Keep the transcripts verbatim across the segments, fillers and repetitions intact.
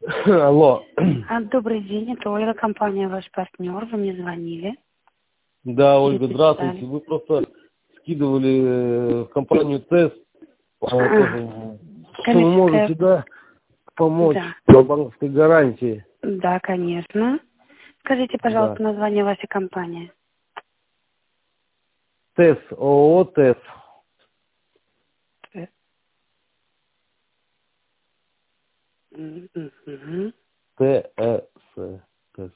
Алло. А, Добрый день, это Ольга, компания «Ваш партнер». Вы мне звонили. Да, Ольга, Переписали. здравствуйте. Вы просто скидывали э, в компанию тест. А, Что вы коммерческая... можете, да, помочь Да. по банковской гарантии? Да, конечно. Скажите, Да. пожалуйста, название вашей компании. ТЭС, ООО ТЭС. Э, м, м, мгм. ТЭС. ТЭС.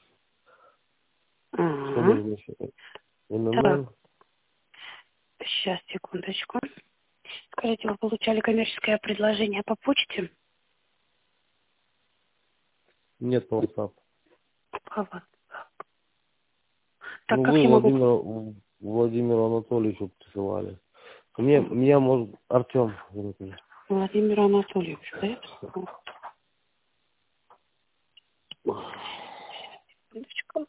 Что Ага. нужно еще? Так, ННН? сейчас, секундочку. Скажите, вы получали коммерческое предложение по почте? Нет по WhatsApp. А вот. Так, Ну, как вы я могу... Владимиру, Владимиру Анатольевичу присылали. Мне, меня может Артем. Владимиру Анатольевичу, да? Секундочку.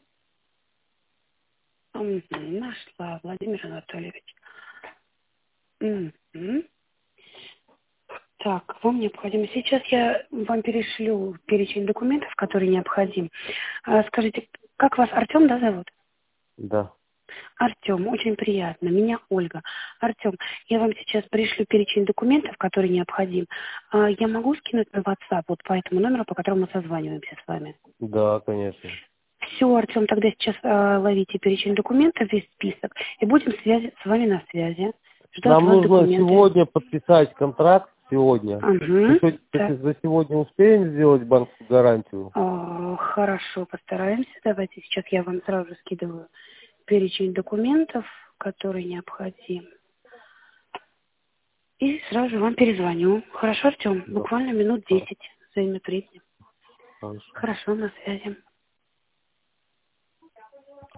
Мгм, нашла, Владимир Анатольевич. Мгм. Так, вам необходимо. Сейчас я вам перешлю перечень документов, которые необходим. А, скажите, как вас Артем, да, зовут? Да. Артем, очень приятно. Меня Ольга. Артем, я вам сейчас пришлю перечень документов, которые необходим. А, я могу скинуть на WhatsApp вот по этому номеру, по которому мы созваниваемся с вами? Да, конечно. Все, Артем, тогда сейчас а, ловите перечень документов, весь список, и будем связи, с вами на связи. Жду от Нам вас нужно документы. сегодня подписать контракт, сегодня. Мы Угу. сегодня, Так. кстати, за сегодня успеем сделать банковскую гарантию? А, Хорошо, постараемся. Давайте сейчас я вам сразу же скидываю перечень документов, которые необходимы. И сразу же вам перезвоню. Хорошо, Артем? Да. Буквально минут Хорошо. десять займет времени. Хорошо. Хорошо, на связи.